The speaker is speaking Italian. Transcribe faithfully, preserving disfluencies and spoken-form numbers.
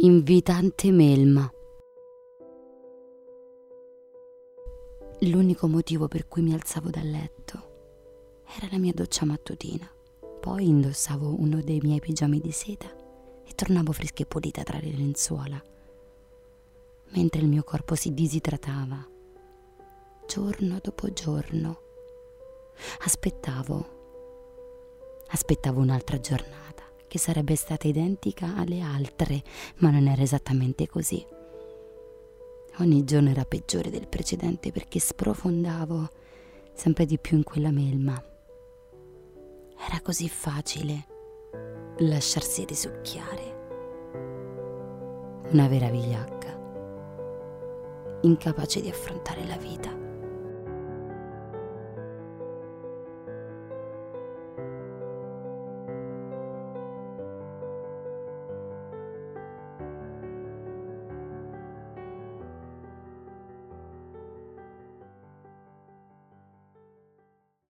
invitante melma. L'unico motivo per cui mi alzavo dal letto era la mia doccia mattutina. Poi indossavo uno dei miei pigiami di seta e tornavo fresca e pulita tra le lenzuola, mentre il mio corpo si disidratava, giorno dopo giorno. Aspettavo, aspettavo un'altra giornata che sarebbe stata identica alle altre, ma non era esattamente così. Ogni giorno era peggiore del precedente perché sprofondavo sempre di più in quella melma. Era così facile lasciarsi risucchiare. Una vera vigliacca, incapace di affrontare la vita.